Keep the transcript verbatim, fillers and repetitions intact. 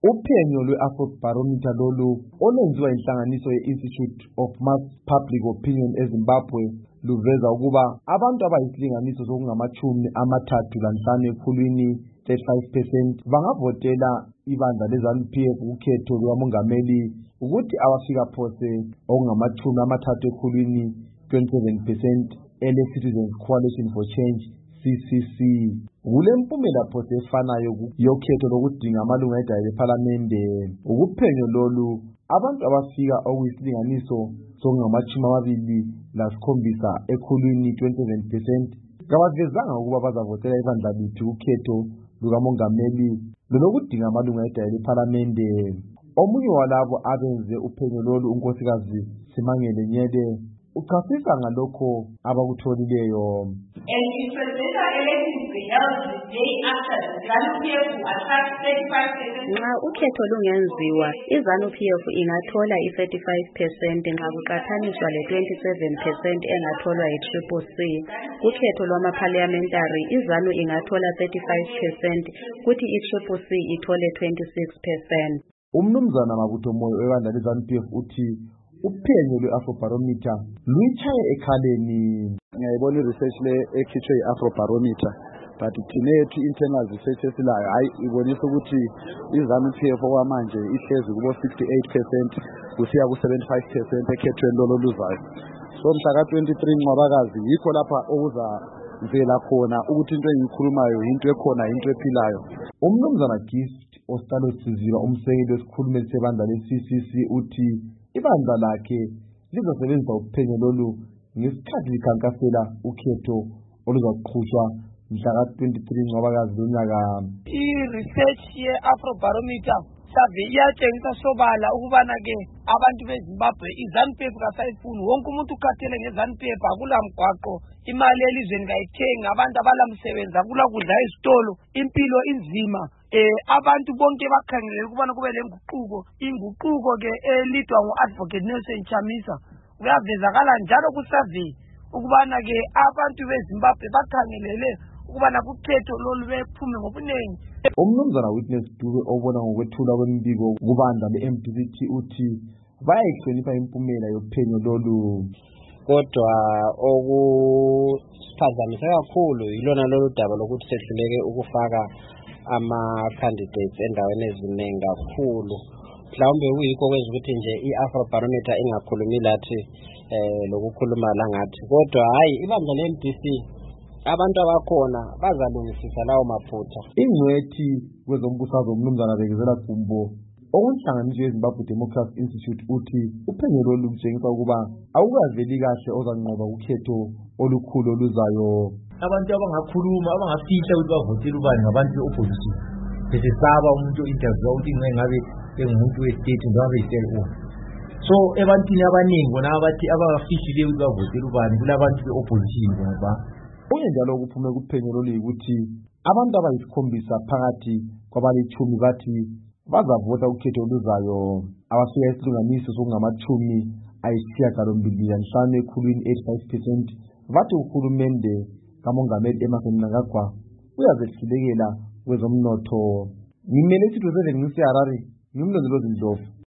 Uphenyo lwe-Afrobarometer lolu olwenziwa inhlanganiso ye-Institute of Mass Public Opinion eZimbabwe luveza ukuba abantu abayisilinganiso sokungamachumi amathathu lanhlanu ekhulwini thirty-five percent bangavotela ibandla le-ZANU P F ukhetho lukamongameli ukuthi abafika phose okungamachumi amathathu ekhulwini twenty-seven percent ele-Citizens Coalition for Change C C C. Kule mpumela phose efanayo yokhetho lokudinga amalunga edale lephalamende. Ukuphenyo lolu abantu abafika okuyisilinganiso sokungamachumi amabili lasikhombisa ekhulwini twenty-seven percent kabavezanga ukuba bazavotela ibandla liphi ukhetho lukamongameli lolokudinga amalunga edale lephalamende. Omunye walabo abenze uphenyo lolu unkosikazi Simangele Nyede uchasisa ngalokho abakutholileyo. And in presidential elections we held the day after the ZANU P F attract thirty-five percent. Nxa ukhetho lungenziwa, iZANU P F ingathola i-thirty-five percent nxa kuqathaniswa le-twenty-seven percent engatholwa yi-Triple C. Kukhetho lwama-parliamentary, iZANU ingathola thirty-five percent, kuthi i-Triple C ithole twenty-six percent. Umnumzana Mabutho Moyo webandla le-ZANU P F uthi uphenyo lwe-Afrobarometer luyitshaye ekhaleni. Ngiyayibona i-research le ekhitshwe i-Afrobarometer, but thine yethu internal research esilayo hayi ibonisa ukuthi iZANU P F okwamanje ihlezi kubo sixty-eight percent kusiya ku-seventy-five percent ekhethweni lolo luzayo. So mhla ka twenty-three Ncwabakazi yikho lapha okuzavela khona ukuthi into engiyikhulumayo into ekhona into ephilayo. Umnumzana Gift Ostalo Sizilwa umsekeli wesikhulumeli sebandla le-C C C uthi ibandla lakhe lizosebenzisa uphenyo lolu ngesikhathi likhankasela ukhetho oluzaqhutshwa mhla ka twenty-three Ncwabakazi lonyaka. I-research ye-Afrobarometer survey iyatshengisa sobala ukubana ke abantu beZimbabwe iZANU P F kasayifuni, wonke umuntu ukhathele ngeZANU P F, akula mgwaqo, imali elizweni kayithengi, abantu abalamsebenzi, akula kudla ezitolo, impilo inzima. Eh abantu bonke bakhangelele ukubana kube lenguquko, inguquko ke elidwa ngu-Advocate Nelson Chamisa. Kuyavezakala njalo ku-survey ukubana ke abantu beZimbabwe bakhangelele ukubana kukhetho lolu bephume ngobunengi. Umnumzana Witness Dube obona ngokwethula kwembiko kubandla le-M D C T uthi bayayihlonipha impumela yophenyo lolu, kodwa okusiphazamisa kakhulu yilona lolu daba lokuthi sehluleke ukufaka ama-candidates endaweni eziningi kakhulu. Mhlawumbe kuyikho kwenza ukuthi nje i-Afrobarometer ingakhulumi lathi eh lokukhuluma la ngathi, kodwa hayi ibandla le-M D C abantu abakhona bazalungisisa lawo maphutha. Ingcwethi kwezombusazwe umnumzana Bekezela Gumbo okunhlanganiso yeZimbabwe Democracy Institute uthi uphenyo lolu lutshengisa ukuba awukaveli kahle ozanqoba ukhetho olukhulu oluzayo. Abantu abangakhuluma abangafihla ukuthi bavotele ubani ngabantu be-opposition besesaba umuntu interview ukuthi ngabe engumuntu we-state ngabe yi-cell. So ebantwini abaningi bona abathi abafihlileyo ukuthi bavotele ubani kulabantu be-opposition ngoba kunye njalo kuphume kuphenyo lolu ukuthi abantu abayisikhombisa phakathi kwabalitshumi bathi bazavota ukhetho oluzayo. Abafika isilinganiso sokungamachumi ayisishiyagalombili lanhlanu ekhulwini eighty-five percent bathi uhulumende kamongameli Emmerson Mnangagwa uyazehlulekela kwezomnotho. Ngimele isitho seven ngise Harare, ngimlondolozi Ndlovu.